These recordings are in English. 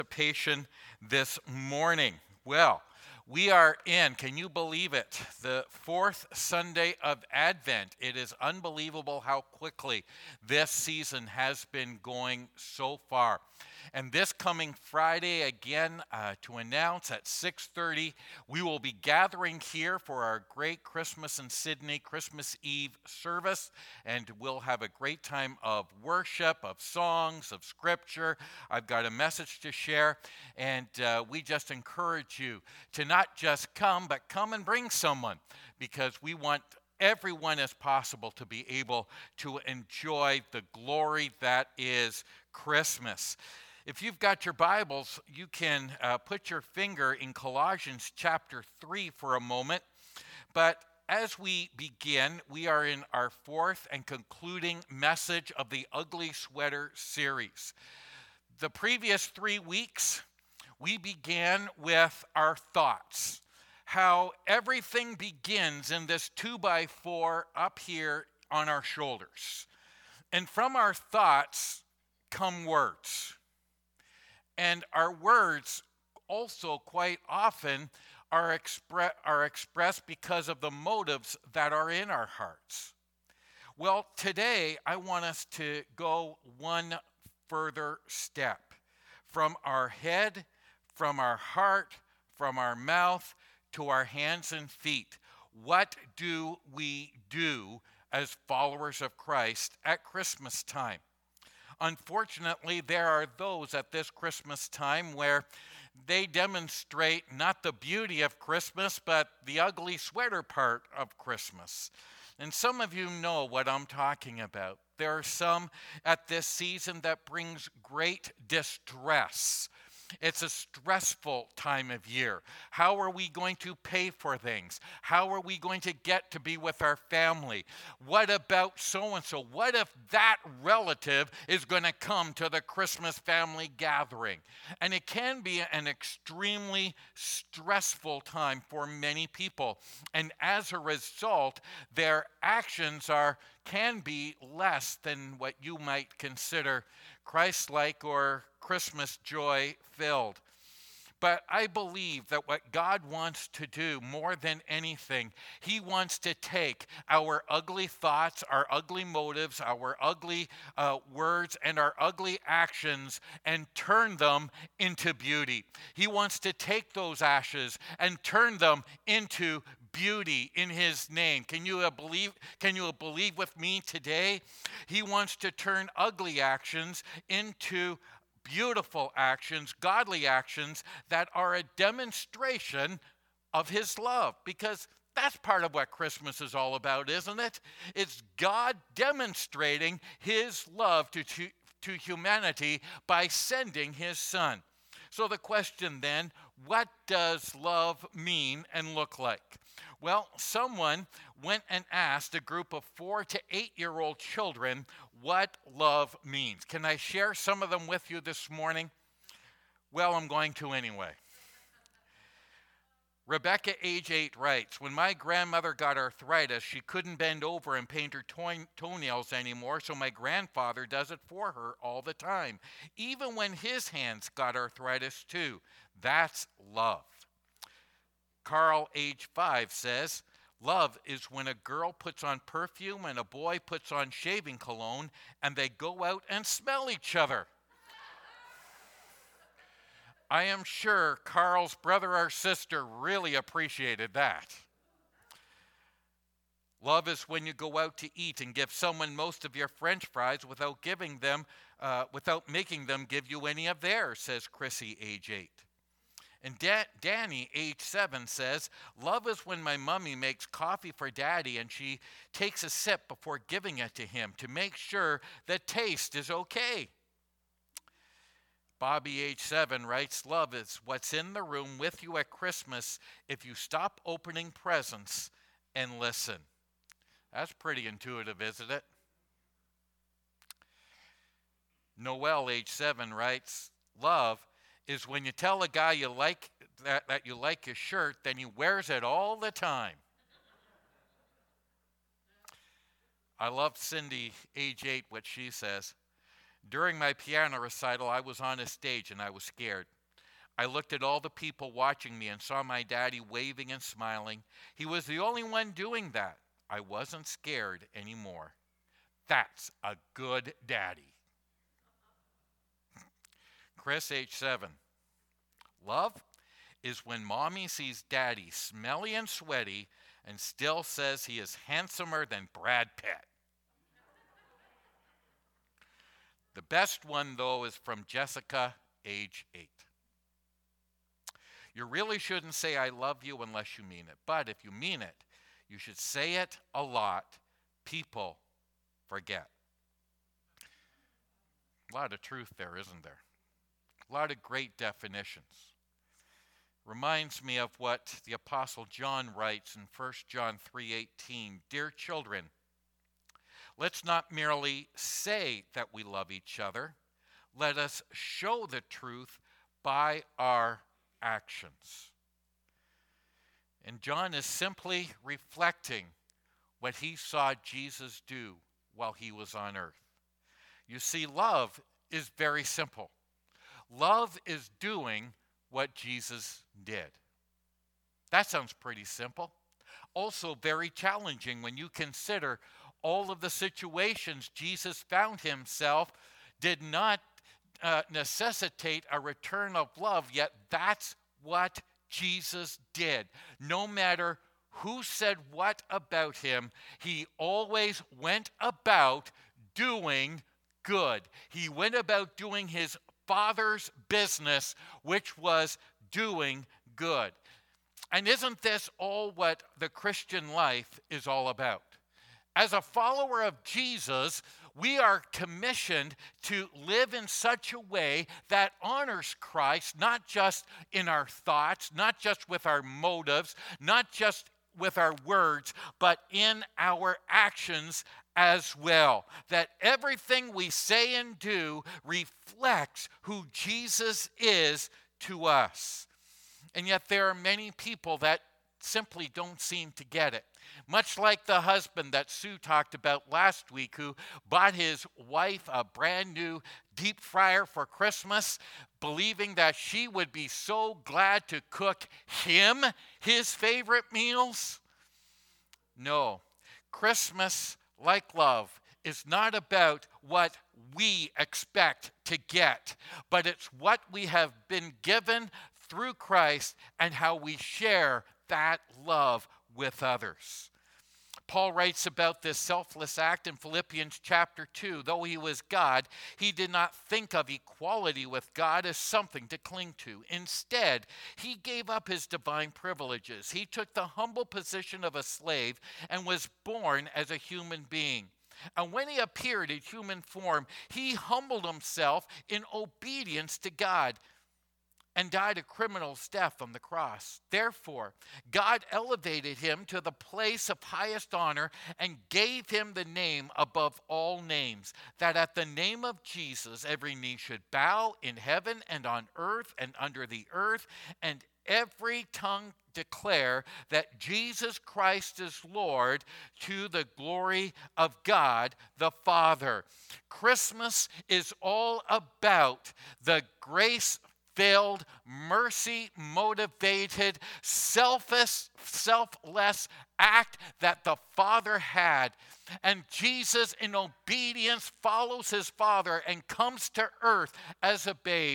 Participation this morning. Well, we are in, can you believe it, the fourth Sunday of Advent. It is unbelievable how quickly this season has been going so far. And this coming Friday, again, to announce at 6:30, we will be gathering here for our great Christmas in Sydney Christmas Eve service, and we'll have a great time of worship, of songs, of scripture. I've got a message to share, and we just encourage you to not just come, but come and bring someone, because we want everyone as possible to be able to enjoy the glory that is Christmas. If you've got your Bibles, you can put your finger in Colossians chapter 3 for a moment. But as we begin, we are in our fourth and concluding message of the Ugly Sweater series. The previous 3 weeks, we began with our thoughts, how everything begins in this 2x4 up here on our shoulders. And from our thoughts come words. And our words also quite often are expressed because of the motives that are in our hearts. Well, today I want us to go one further step. From our head, from our heart, from our mouth, to our hands and feet. What do we do as followers of Christ at Christmas time? Unfortunately, there are those at this Christmas time where they demonstrate not the beauty of Christmas, but the ugly sweater part of Christmas. And some of you know what I'm talking about. There are some at this season that brings great distress. It's a stressful time of year. How are we going to pay for things? How are we going to get to be with our family? What about so-and-so? What if that relative is going to come to the Christmas family gathering? And it can be an extremely stressful time for many people. And as a result, their actions can be less than what you might consider Christ-like or Christmas joy filled. But I believe that what God wants to do more than anything, He wants to take our ugly thoughts, our ugly motives, our ugly words, and our ugly actions and turn them into beauty. He wants to take those ashes and turn them into beauty in His name. Can you believe with me today? He wants to turn ugly actions into beautiful actions, godly actions that are a demonstration of His love, because that's part of what Christmas is all about, isn't it? It's God demonstrating His love to humanity by sending His Son. So the question then, what does love mean and look like? Well, someone went and asked a group of 4 to 8-year-old children what love means. Can I share some of them with you this morning? Well, I'm going to anyway. Rebecca, age 8, writes, "When my grandmother got arthritis, she couldn't bend over and paint her toenails anymore, so my grandfather does it for her all the time, even when his hands got arthritis too. That's love." Carl, age 5, says, "Love is when a girl puts on perfume and a boy puts on shaving cologne and they go out and smell each other." I am sure Carl's brother or sister really appreciated that. Love is when you go out to eat and give someone most of your French fries without making them give you any of theirs, says Chrissy, age 8. And Danny, age 7, says, "Love is when my mommy makes coffee for Daddy and she takes a sip before giving it to him to make sure the taste is okay." Bobby, age 7, writes, "Love is what's in the room with you at Christmas if you stop opening presents and listen." That's pretty intuitive, isn't it? Noel, age 7, writes, "Love is when you tell a guy you like that you like his shirt, then he wears it all the time." I love Cindy, age 8, what she says. During my piano recital, I was on a stage and I was scared. I looked at all the people watching me and saw my daddy waving and smiling. He was the only one doing that. I wasn't scared anymore. That's a good daddy. Chris, age 7. Love is when mommy sees daddy smelly and sweaty and still says he is handsomer than Brad Pitt. The best one, though, is from Jessica, age 8. You really shouldn't say I love you unless you mean it. But if you mean it, you should say it a lot. People forget. A lot of truth there, isn't there? A lot of great definitions. Reminds me of what the Apostle John writes in 1 John 3:18. Dear children, let's not merely say that we love each other. Let us show the truth by our actions. And John is simply reflecting what he saw Jesus do while he was on earth. You see, love is very simple. Love is doing what Jesus did. That sounds pretty simple. Also very challenging when you consider all of the situations Jesus found himself did not necessitate a return of love, yet that's what Jesus did. No matter who said what about him, he always went about doing good. He went about doing his Father's business, which was doing good. And isn't this all what the Christian life is all about? As a follower of Jesus, we are commissioned to live in such a way that honors Christ, not just in our thoughts, not just with our motives, not just with our words, but in our actions as well. That everything we say and do reflects who Jesus is to us. And yet there are many people that simply don't seem to get it. Much like the husband that Sue talked about last week, who bought his wife a brand new deep fryer for Christmas, believing that she would be so glad to cook him his favorite meals. No, Christmas, like love, is not about what we expect to get, but it's what we have been given through Christ and how we share that love with others. Paul writes about this selfless act in Philippians chapter 2. Though he was God, he did not think of equality with God as something to cling to. Instead, he gave up his divine privileges. He took the humble position of a slave and was born as a human being. And when he appeared in human form, he humbled himself in obedience to God and died a criminal's death on the cross. Therefore, God elevated him to the place of highest honor and gave him the name above all names, that at the name of Jesus every knee should bow in heaven and on earth and under the earth, and every tongue declare that Jesus Christ is Lord, to the glory of God the Father. Christmas is all about the grace-filled, mercy-motivated, selfless act that the Father had. And Jesus, in obedience, follows his Father and comes to earth as a babe.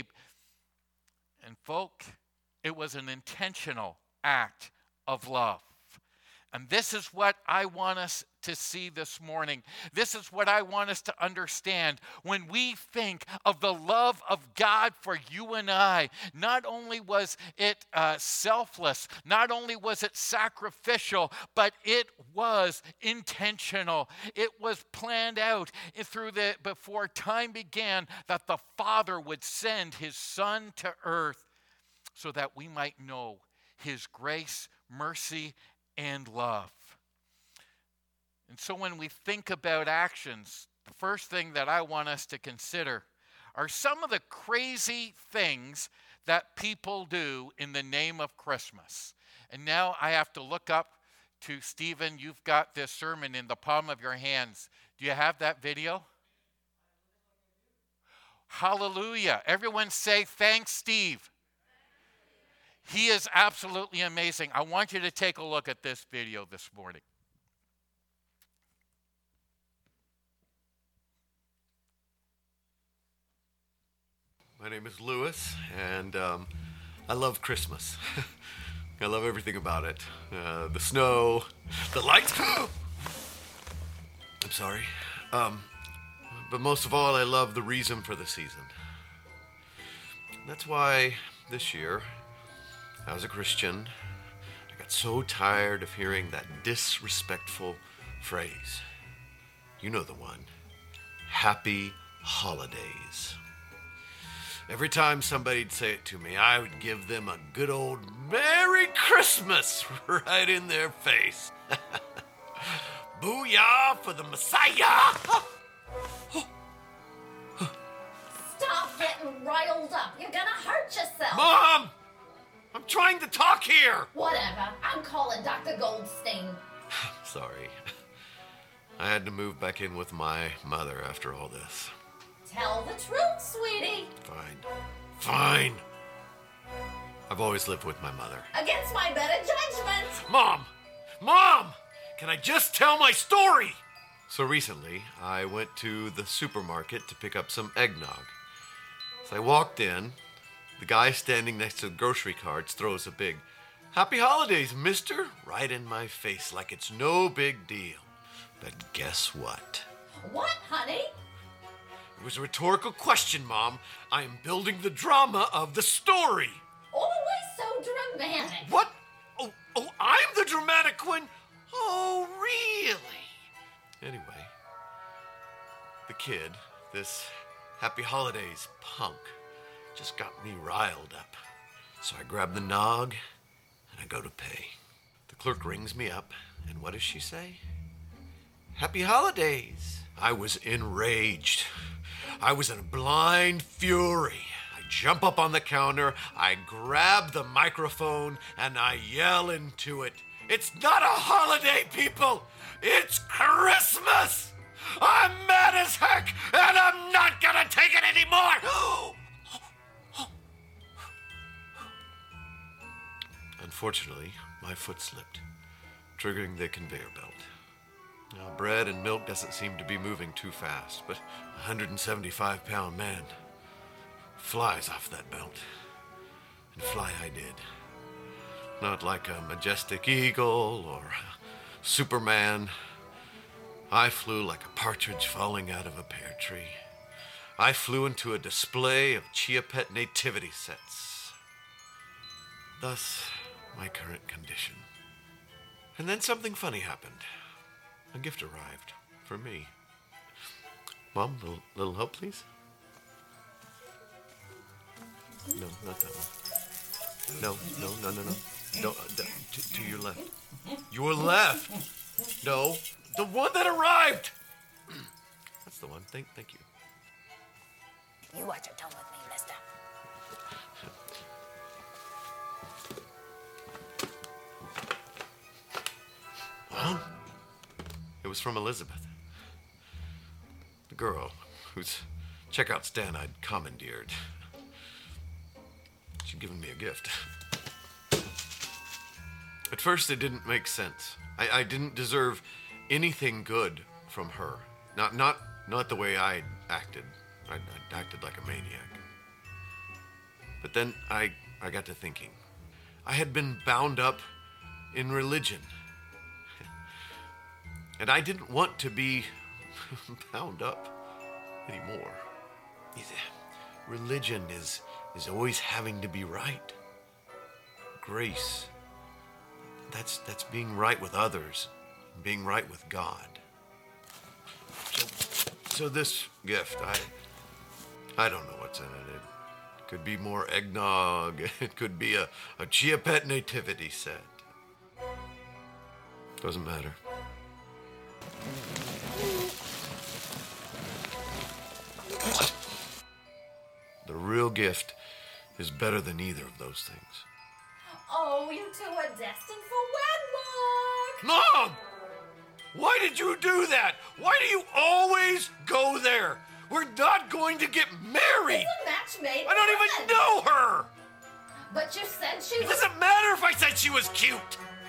And folk, it was an intentional act of love. And this is what I want us to see this morning. This is what I want us to understand. When we think of the love of God for you and I, not only was it selfless, not only was it sacrificial, but it was intentional. It was planned out before time began, that the Father would send his Son to earth so that we might know his grace, mercy, and love. And so when we think about actions, the first thing that I want us to consider are some of the crazy things that people do in the name of Christmas. And now I have to look up to Stephen. You've got this sermon in the palm of your hands. Do you have that video? Hallelujah. Everyone say, thanks, Steve. He is absolutely amazing. I want you to take a look at this video this morning. My name is Lewis, and I love Christmas. I love everything about it. The snow, the lights. I'm sorry. But most of all, I love the reason for the season. That's why this year, as a Christian, I got so tired of hearing that disrespectful phrase. You know the one. Happy holidays. Every time somebody'd say it to me, I would give them a good old Merry Christmas right in their face. Booyah for the Messiah! Stop getting riled up. You're gonna hurt yourself. Mom! I'm trying to talk here! Whatever. I'm calling Dr. Goldstein. Sorry. I had to move back in with my mother after all this. Tell the truth, sweetie. Fine. I've always lived with my mother. Against my better judgment. Mom! Can I just tell my story? So recently, I went to the supermarket to pick up some eggnog. As I walked in, the guy standing next to the grocery carts throws a big, "Happy holidays, mister," right in my face like it's no big deal. But guess what? What, honey? It was a rhetorical question, Mom. I am building the drama of the story. Always so dramatic. What? Oh, I'm the dramatic one? Oh, really? Anyway, the kid, this Happy Holidays punk, just got me riled up. So I grab the nog and I go to pay. The clerk rings me up, and what does she say? Happy Holidays. I was enraged. I was in a blind fury. I jump up on the counter, I grab the microphone, and I yell into it. It's not a holiday, people! It's Christmas! I'm mad as heck, and I'm not gonna take it anymore! Unfortunately, my foot slipped, triggering the conveyor belt. Now, bread and milk doesn't seem to be moving too fast, but a 175-pound man flies off that belt. And fly I did. Not like a majestic eagle or a Superman. I flew like a partridge falling out of a pear tree. I flew into a display of Chia Pet nativity sets. Thus, my current condition. And then something funny happened. A gift arrived for me. Mom, little help, please? No, not that one. No. Don't, to your left. Your left? No, the one that arrived! That's the one. Thank you. You watch your tone with me, mister. Mom? It was from Elizabeth. The girl whose checkout stand I'd commandeered. She'd given me a gift. At first, it didn't make sense. I didn't deserve anything good from her. Not the way I acted. I acted like a maniac. But then I got to thinking. I had been bound up in religion. And I didn't want to be bound up anymore. Religion is always having to be right. Grace, that's being right with others, being right with God. So this gift, I don't know what's in it. It could be more eggnog. It could be a Chia Pet nativity set. Doesn't matter. The real gift is better than either of those things. Oh, you two are destined for wedlock! Mom! Why did you do that? Why do you always go there? We're not going to get married. It's a match made in I don't even heaven. know her. But you said she It was... doesn't matter if I said she was cute.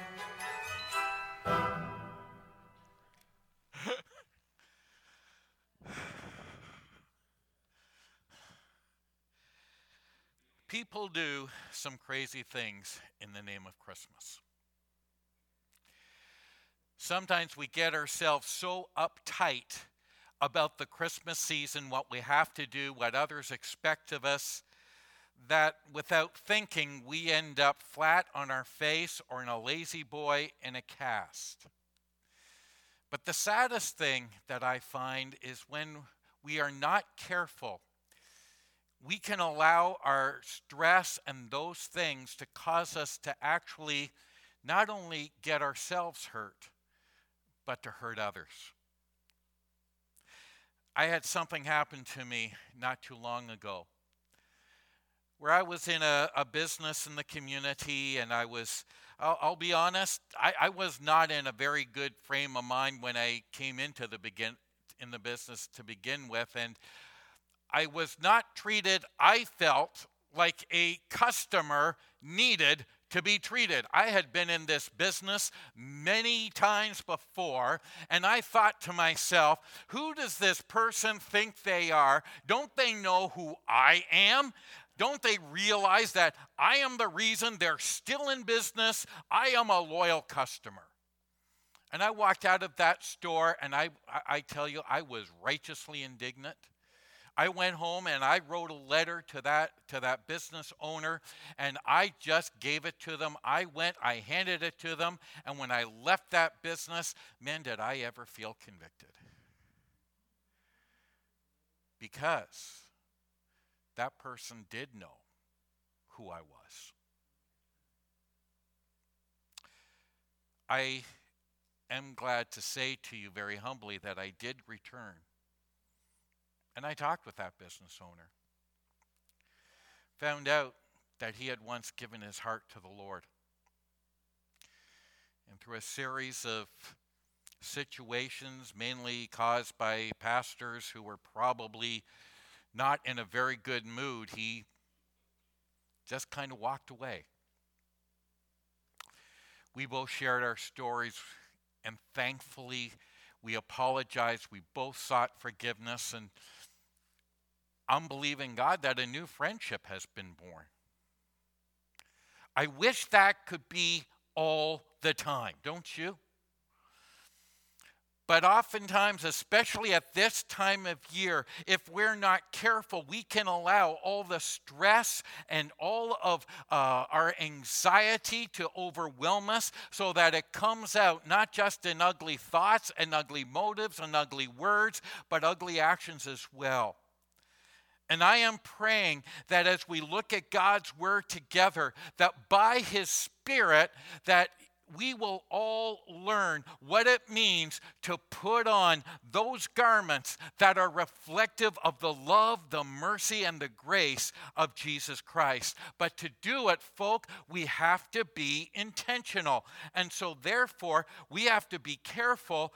People do some crazy things in the name of Christmas. Sometimes we get ourselves so uptight about the Christmas season, what we have to do, what others expect of us, that without thinking, we end up flat on our face or in a lazy boy in a cast. But the saddest thing that I find is when we are not careful, we can allow our stress and those things to cause us to actually not only get ourselves hurt, but to hurt others. I had something happen to me not too long ago where I was in a business in the community, and I'll be honest, I was not in a very good frame of mind when I came into the business to begin with, and I was not treated, I felt, like a customer needed to be treated. I had been in this business many times before, and I thought to myself, who does this person think they are? Don't they know who I am? Don't they realize that I am the reason they're still in business? I am a loyal customer. And I walked out of that store, and I tell you, I was righteously indignant. I went home and I wrote a letter to that business owner, and I just gave it to them. I handed it to them, and when I left that business, man, did I ever feel convicted. Because that person did know who I was. I am glad to say to you very humbly that I did return. And I talked with that business owner. Found out that he had once given his heart to the Lord. And through a series of situations, mainly caused by pastors who were probably not in a very good mood, he just kind of walked away. We both shared our stories, and thankfully we apologized. We both sought forgiveness, and I'm believing God that a new friendship has been born. I wish that could be all the time, don't you? But oftentimes, especially at this time of year, if we're not careful, we can allow all the stress and all of our anxiety to overwhelm us so that it comes out not just in ugly thoughts and ugly motives and ugly words, but ugly actions as well. And I am praying that as we look at God's word together, that by his Spirit, that we will all learn what it means to put on those garments that are reflective of the love, the mercy, and the grace of Jesus Christ. But to do it, folk, we have to be intentional. And so therefore, we have to be careful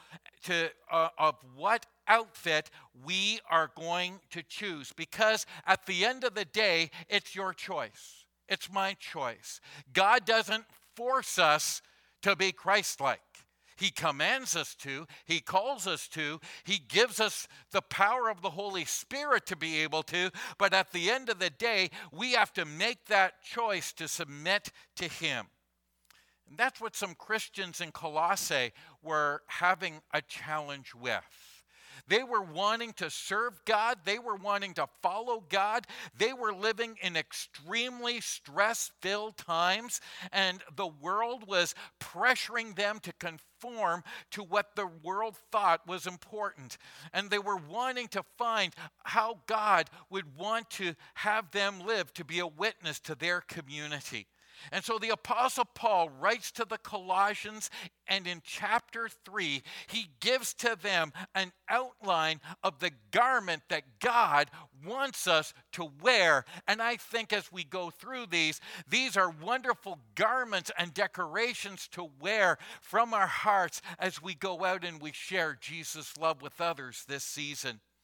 of what outfit we are going to choose, because at the end of the day, it's your choice. It's my choice. God doesn't force us to be Christ-like. He commands us to, he calls us to, he gives us the power of the Holy Spirit to be able to, but at the end of the day, we have to make that choice to submit to him. And that's what some Christians in Colossae were having a challenge with. They were wanting to serve God. They were wanting to follow God. They were living in extremely stress-filled times, and the world was pressuring them to conform to what the world thought was important. And they were wanting to find how God would want to have them live to be a witness to their community. And so the Apostle Paul writes to the Colossians, and in chapter 3, he gives to them an outline of the garment that God wants us to wear. And I think as we go through these are wonderful garments and decorations to wear from our hearts as we go out and we share Jesus' love with others this season.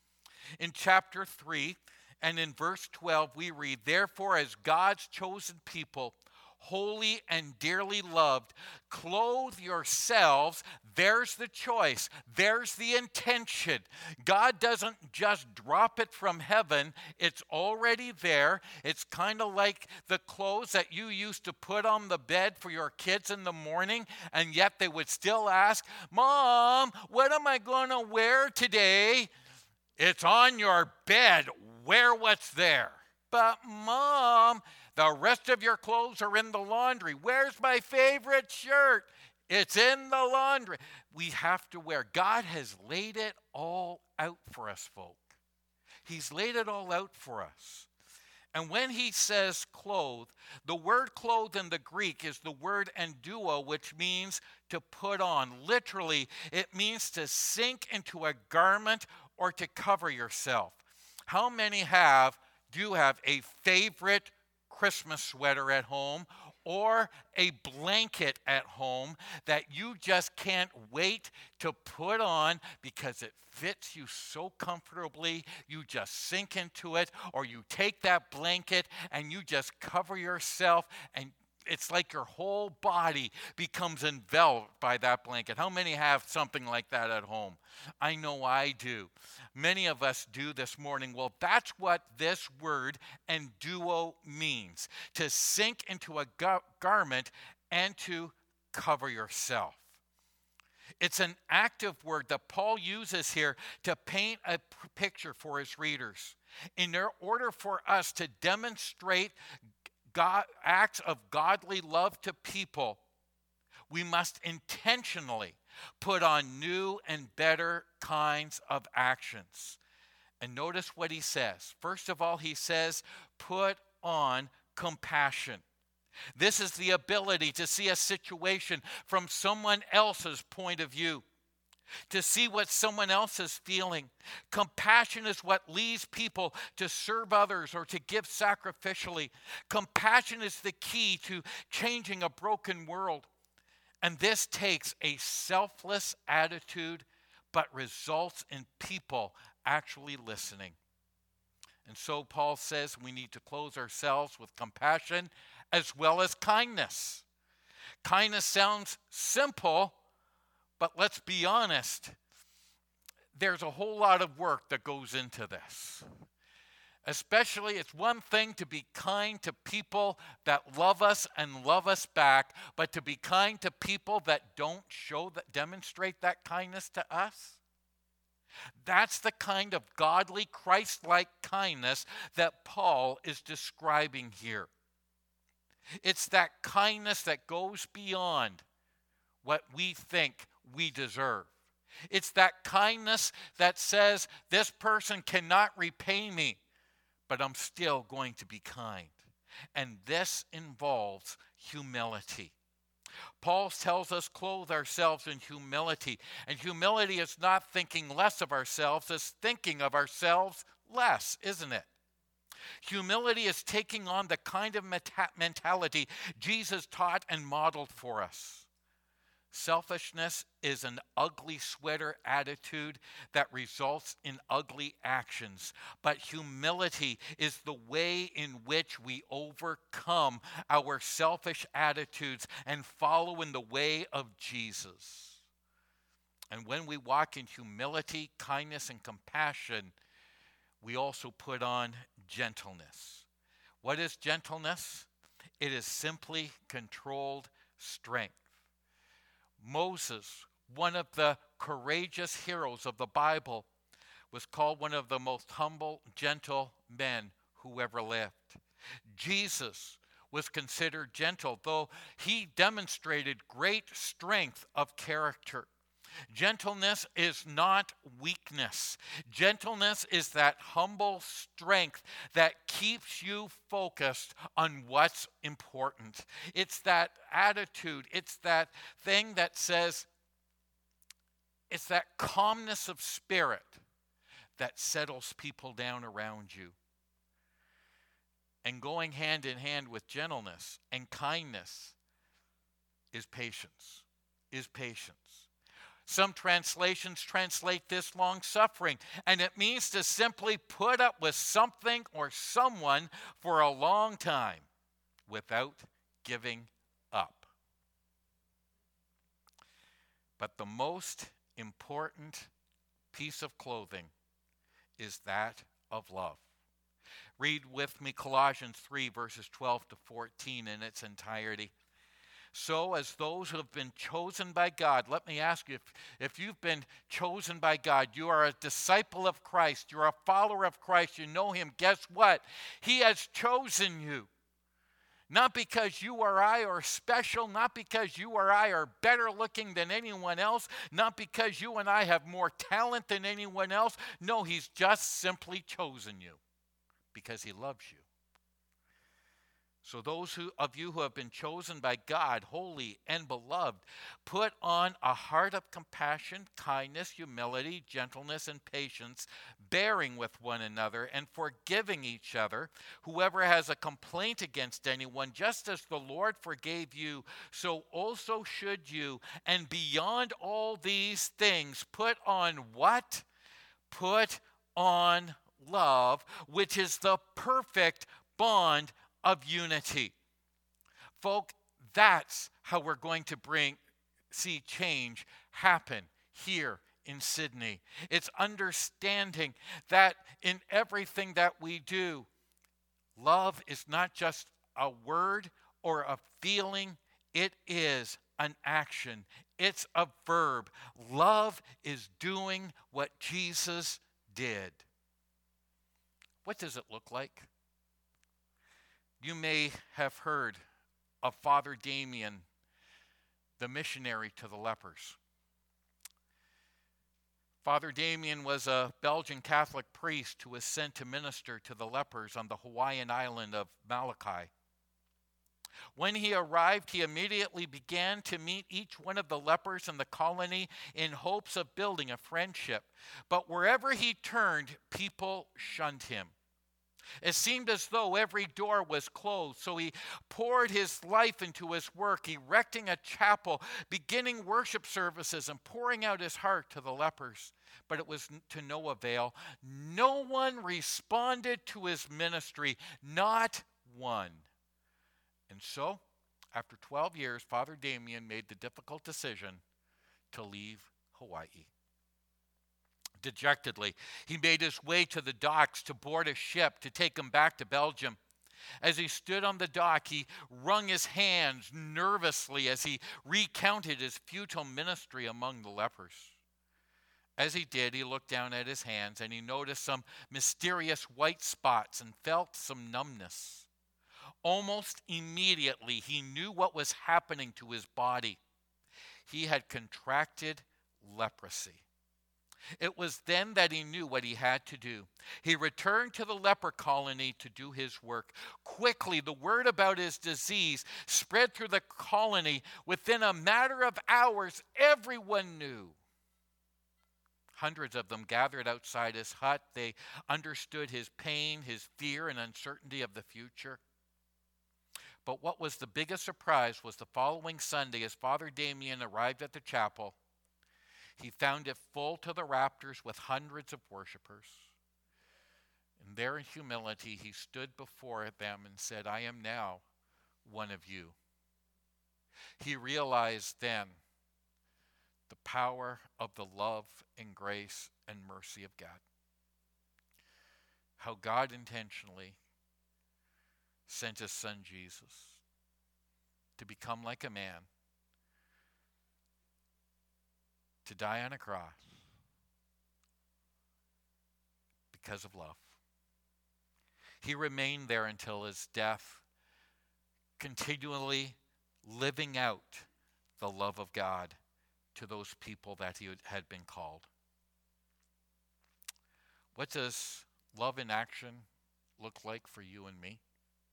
In chapter 3 and in verse 12, we read, "Therefore, as God's chosen people, holy and dearly loved, clothe yourselves." There's the choice. There's the intention. God doesn't just drop it from heaven. It's already there. It's kind of like the clothes that you used to put on the bed for your kids in the morning, and yet they would still ask, "Mom, what am I going to wear today?" It's on your bed. Wear what's there. "But Mom, the rest of your clothes are in the laundry. Where's my favorite shirt?" It's in the laundry. We have to wear. God has laid it all out for us, folk. He's laid it all out for us. And when he says clothe, the word clothe in the Greek is the word enduo, which means to put on. Literally, it means to sink into a garment or to cover yourself. How many do have a favorite Christmas sweater at home or a blanket at home that you just can't wait to put on because it fits you so comfortably, you just sink into it, or you take that blanket and you just cover yourself, and it's like your whole body becomes enveloped by that blanket? How many have something like that at home? I know I do. Many of us do this morning. Well, that's what this word enduo means, to sink into a garment and to cover yourself. It's an active word that Paul uses here to paint a picture for his readers. In order for us to demonstrate acts of godly love to people, we must intentionally put on new and better kinds of actions. And notice what he says. First of all, he says, put on compassion. This is the ability to see a situation from someone else's point of view, to see what someone else is feeling. Compassion is what leads people to serve others or to give sacrificially. Compassion is the key to changing a broken world. And this takes a selfless attitude, but results in people actually listening. And so Paul says we need to clothe ourselves with compassion as well as kindness. Kindness sounds simple, but let's be honest, there's a whole lot of work that goes into this. Especially, it's one thing to be kind to people that love us and love us back, but to be kind to people that don't demonstrate that kindness to us. That's the kind of godly, Christ-like kindness that Paul is describing here. It's that kindness that goes beyond what we think we deserve. It's that kindness that says, this person cannot repay me, but I'm still going to be kind. And this involves humility. Paul tells us clothe ourselves in humility. And humility is not thinking less of ourselves, it's thinking of ourselves less, isn't it? Humility is taking on the kind of mentality Jesus taught and modeled for us. Selfishness is an ugly sweater attitude that results in ugly actions. But humility is the way in which we overcome our selfish attitudes and follow in the way of Jesus. And when we walk in humility, kindness, and compassion, we also put on gentleness. What is gentleness? It is simply controlled strength. Moses, one of the courageous heroes of the Bible, was called one of the most humble, gentle men who ever lived. Jesus was considered gentle, though he demonstrated great strength of character. Gentleness is not weakness. Gentleness is that humble strength that keeps you focused on what's important. It's that attitude, it's that thing that says, it's that calmness of spirit that settles people down around you. And going hand in hand with gentleness and kindness is patience. Some translations translate this long suffering, and it means to simply put up with something or someone for a long time without giving up. But the most important piece of clothing is that of love. Read with me Colossians 3, verses 12 to 14 in its entirety. So as those who have been chosen by God, let me ask you, if you've been chosen by God, you are a disciple of Christ, you're a follower of Christ, you know him, guess what? He has chosen you. Not because you or I are special, not because you or I are better looking than anyone else, not because you and I have more talent than anyone else. No, he's just simply chosen you because he loves you. So those of you who have been chosen by God, holy and beloved, put on a heart of compassion, kindness, humility, gentleness, and patience, bearing with one another and forgiving each other. Whoever has a complaint against anyone, just as the Lord forgave you, so also should you. And beyond all these things, put on what? Put on love, which is the perfect bond of unity. Folk, that's how we're going to see change happen here in Sydney. It's understanding that in everything that we do, love is not just a word or a feeling, it is an action. It's a verb. Love is doing what Jesus did. What does it look like? You may have heard of Father Damien, the missionary to the lepers. Father Damien was a Belgian Catholic priest who was sent to minister to the lepers on the Hawaiian island of Molokai. When he arrived, he immediately began to meet each one of the lepers in the colony in hopes of building a friendship. But wherever he turned, people shunned him. It seemed as though every door was closed, so he poured his life into his work, erecting a chapel, beginning worship services, and pouring out his heart to the lepers. But it was to no avail. No one responded to his ministry, not one. And so, after 12 years, Father Damien made the difficult decision to leave Hawaii. Dejectedly, he made his way to the docks to board a ship to take him back to Belgium. As he stood on the dock, he wrung his hands nervously as he recounted his futile ministry among the lepers. As he did, he looked down at his hands and he noticed some mysterious white spots and felt some numbness. Almost immediately, he knew what was happening to his body. He had contracted leprosy. It was then that he knew what he had to do. He returned to the leper colony to do his work. Quickly, the word about his disease spread through the colony. Within a matter of hours, everyone knew. Hundreds of them gathered outside his hut. They understood his pain, his fear, and uncertainty of the future. But what was the biggest surprise was the following Sunday, as Father Damien arrived at the chapel, he found it full to the rafters with hundreds of worshipers. And there in humility, he stood before them and said, I am now one of you. He realized then the power of the love and grace and mercy of God. How God intentionally sent his son Jesus to become like a man, to die on a cross because of love. He remained there until his death, continually living out the love of God to those people that he had been called. What does love in action look like for you and me?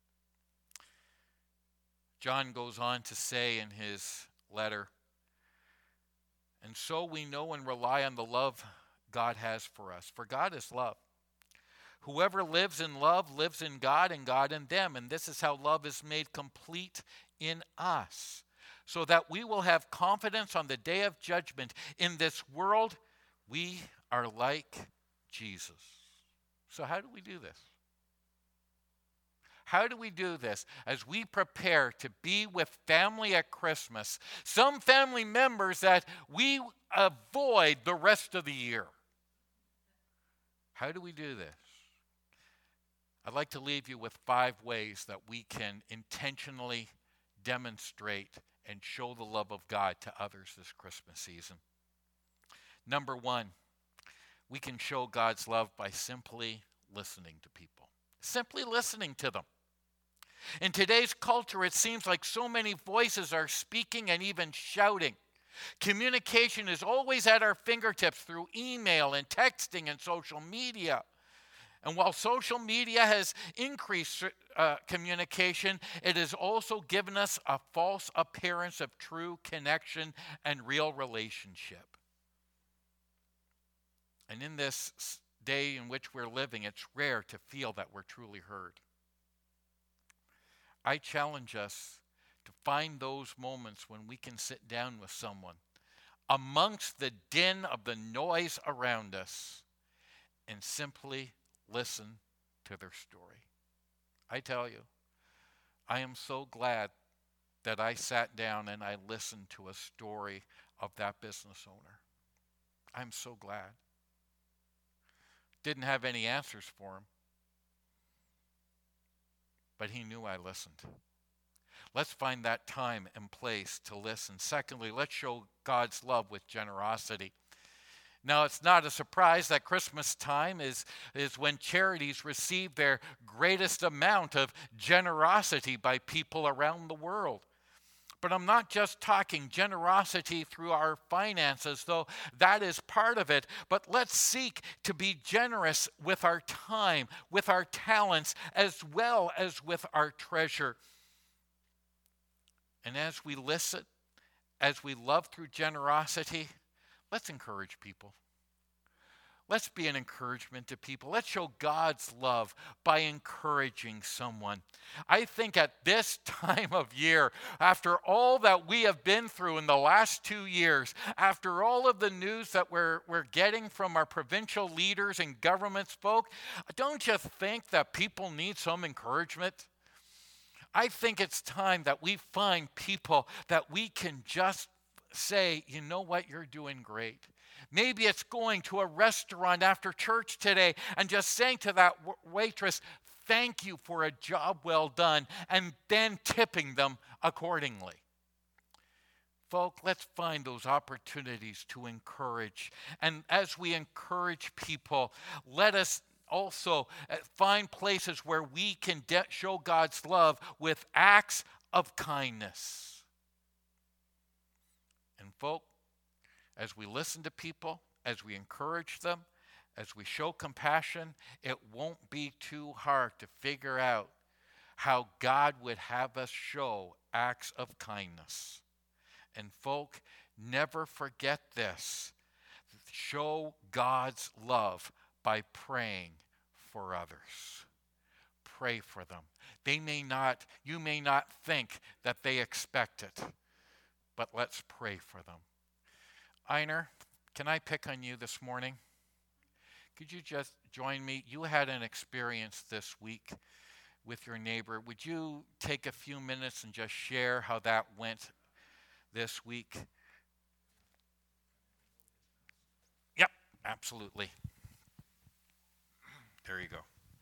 John goes on to say in his letter, and so we know and rely on the love God has for us. For God is love. Whoever lives in love lives in God and God in them. And this is how love is made complete in us. so that we will have confidence on the day of judgment. In this world, we are like Jesus. So how do we do this? How do we do this as we prepare to be with family at Christmas? Some family members that we avoid the rest of the year. How do we do this? I'd like to leave you with 5 ways that we can intentionally demonstrate and show the love of God to others this Christmas season. Number 1, we can show God's love by simply listening to people. Simply listening to them. In today's culture, it seems like so many voices are speaking and even shouting. Communication is always at our fingertips through email and texting and social media. And while social media has increased communication, it has also given us a false appearance of true connection and real relationship. And in this day in which we're living, it's rare to feel that we're truly heard. I challenge us to find those moments when we can sit down with someone amongst the din of the noise around us and simply listen to their story. I tell you, I am so glad that I sat down and I listened to a story of that business owner. I'm so glad. Didn't have any answers for him, but he knew I listened. Let's find that time and place to listen. Secondly, let's show God's love with generosity. Now, it's not a surprise that Christmas time is when charities receive their greatest amount of generosity by people around the world. But I'm not just talking generosity through our finances, though that is part of it. But let's seek to be generous with our time, with our talents, as well as with our treasure. And as we listen, as we love through generosity, let's encourage people. Let's be an encouragement to people. Let's show God's love by encouraging someone. I think at this time of year, after all that we have been through in the last 2 years, after all of the news that we're getting from our provincial leaders and government folk, don't you think that people need some encouragement? I think it's time that we find people that we can just say, you know what, you're doing great. Maybe it's going to a restaurant after church today and just saying to that waitress, thank you for a job well done, and then tipping them accordingly. Folk, let's find those opportunities to encourage. And as we encourage people, let us also find places where we can show God's love with acts of kindness. And folk, as we listen to people, as we encourage them, as we show compassion, it won't be too hard to figure out how God would have us show acts of kindness. And folk, never forget this. Show God's love by praying for others. Pray for them. You may not think that they expect it, but let's pray for them. Einar, can I pick on you this morning? Could you just join me? You had an experience this week with your neighbor. Would you take a few minutes and just share how that went this week? Yep, absolutely. There you go.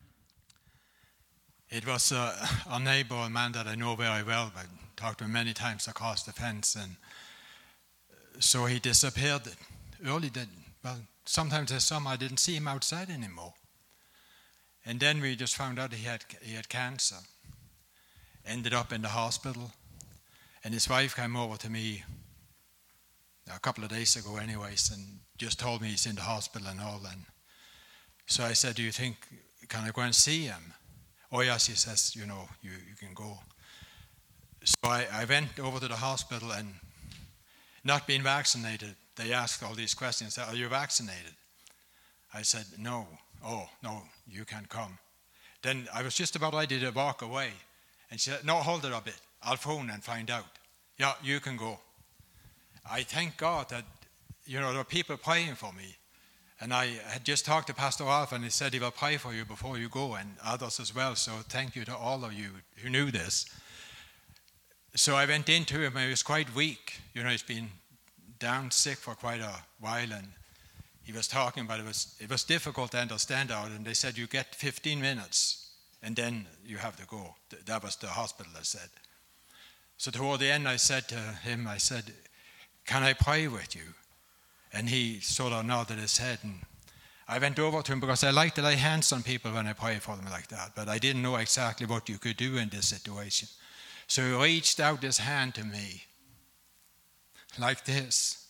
It was a neighbor, a man that I know very well. I talked to him many times across the fence, and so he disappeared early. Sometimes this summer I didn't see him outside anymore. And then we just found out he had cancer. Ended up in the hospital. And his wife came over to me a couple of days ago anyways, and just told me he's in the hospital and all. And so I said, do you think, can I go and see him? Oh yes, he says, you can go. So I went over to the hospital, and not being vaccinated, they asked all these questions. Are you vaccinated? I said, no. Oh, no, you can't come. Then I was just about ready to walk away. And she said, no, hold it a bit. I'll phone and find out. yeah, you can go. I thank God that, there are people praying for me. And I had just talked to Pastor Ralph, and he said he will pray for you before you go, and others as well. So thank you to all of you who knew this. So I went into him, and he was quite weak. He's been down sick for quite a while, and he was talking, but it was difficult to understand out. And they said, you get 15 minutes, and then you have to go. That was the hospital, I said. So toward the end, I said to him, can I pray with you? And he sort of nodded his head. And I went over to him because I like to lay hands on people when I pray for them like that. But I didn't know exactly what you could do in this situation. So he reached out his hand to me like this.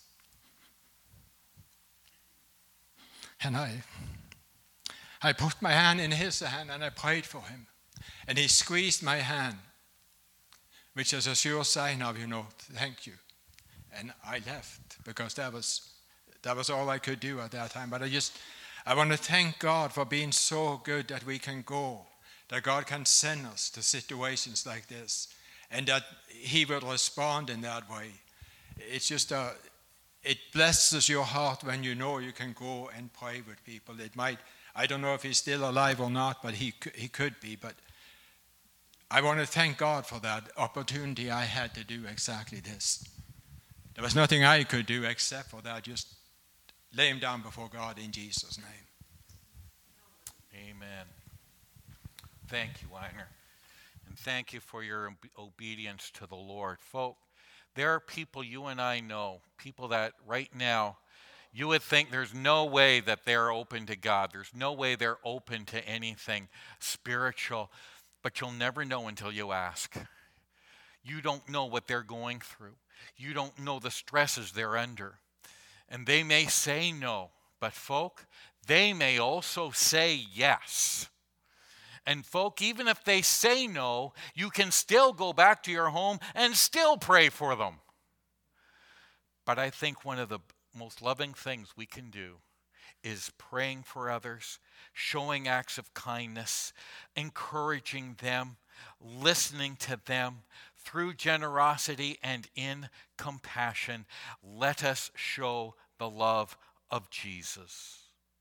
And I put my hand in his hand and I prayed for him. And he squeezed my hand, which is a sure sign of, thank you. And I left because that was all I could do at that time. But I want to thank God for being so good that we can go, that God can send us to situations like this, and that he will respond in that way. It's just it blesses your heart when you know you can go and pray with people. I don't know if he's still alive or not, but he could be. But I want to thank God for that opportunity I had to do exactly this. There was nothing I could do except for that, just lay him down before God in Jesus' name. Amen. Thank you, Weiner. And thank you for your obedience to the Lord. Folk, there are people you and I know, people that right now, you would think there's no way that they're open to God. There's no way they're open to anything spiritual. But you'll never know until you ask. You don't know what they're going through. You don't know the stresses they're under. And they may say no, but folk, they may also say yes. And folk, even if they say no, you can still go back to your home and still pray for them. But I think one of the most loving things we can do is praying for others, showing acts of kindness, encouraging them, listening to them through generosity and in compassion. Let us show the love of Jesus.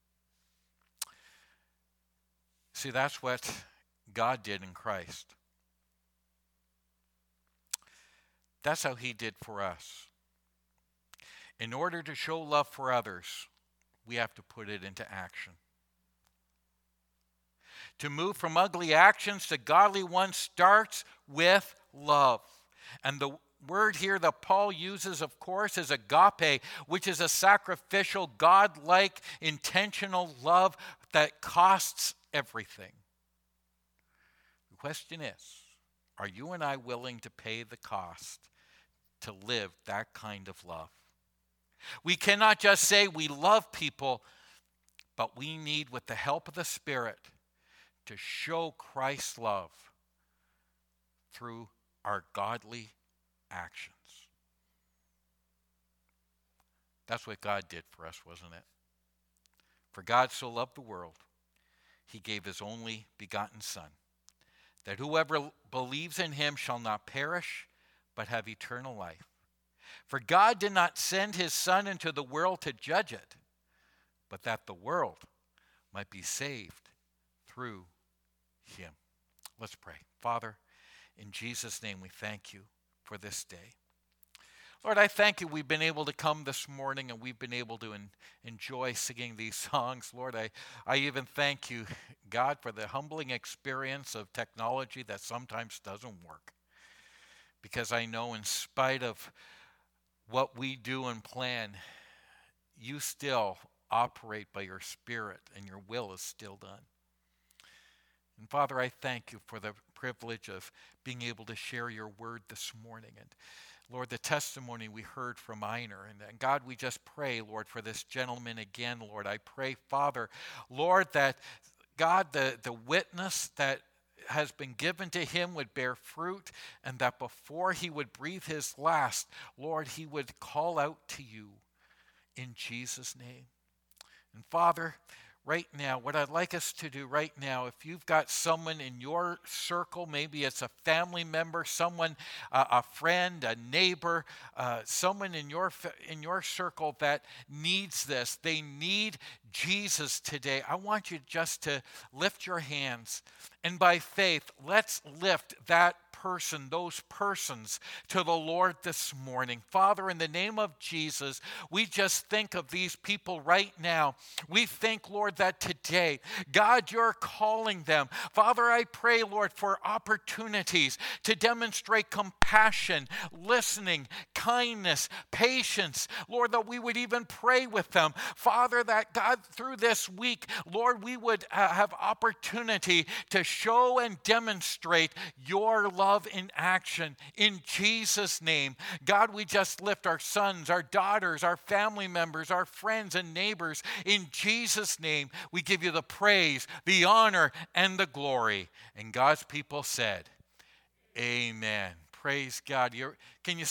See, that's what God did in Christ. That's how he did for us. In order to show love for others, we have to put it into action. To move from ugly actions to godly ones starts with love. And the word here that Paul uses, of course, is agape, which is a sacrificial, God-like, intentional love that costs everything. The question is, are you and I willing to pay the cost to live that kind of love? We cannot just say we love people, but we need, with the help of the Spirit, to show Christ's love through our godly actions. That's what God did for us, wasn't it? For God so loved the world, he gave his only begotten Son, that whoever believes in him shall not perish, but have eternal life. For God did not send his Son into the world to judge it, but that the world might be saved through him. Let's pray. Father, in Jesus' name we thank you for this day. Lord, I thank you we've been able to come this morning and we've been able to enjoy singing these songs. Lord, I even thank you, God, for the humbling experience of technology that sometimes doesn't work. Because I know in spite of what we do and plan, you still operate by your Spirit and your will is still done. And Father, I thank you for the privilege of being able to share your word this morning. And Lord, the testimony we heard from Einar. And God, we just pray, Lord, for this gentleman again, Lord. I pray, Father, Lord, that God, the witness that has been given to him would bear fruit, and that before he would breathe his last, Lord, he would call out to you in Jesus' name. And Father, right now, what I'd like us to do right now, if you've got someone in your circle, maybe it's a family member, someone, a friend, a neighbor, someone in your circle that needs this, they need Jesus today. I want you just to lift your hands, and by faith, let's lift that person, those persons, to the Lord this morning. Father, in the name of Jesus, we just think of these people right now. We think, Lord, that today, God, you're calling them. Father, I pray, Lord, for opportunities to demonstrate compassion, listening, kindness, patience. Lord, that we would even pray with them. Father, that God, through this week, Lord, we would have opportunity to show and demonstrate your love in action. In Jesus' name, God, we just lift our sons, our daughters, our family members, our friends and neighbors. In Jesus' name, we give you the praise, the honor, and the glory. And God's people said, amen. Praise God. Can you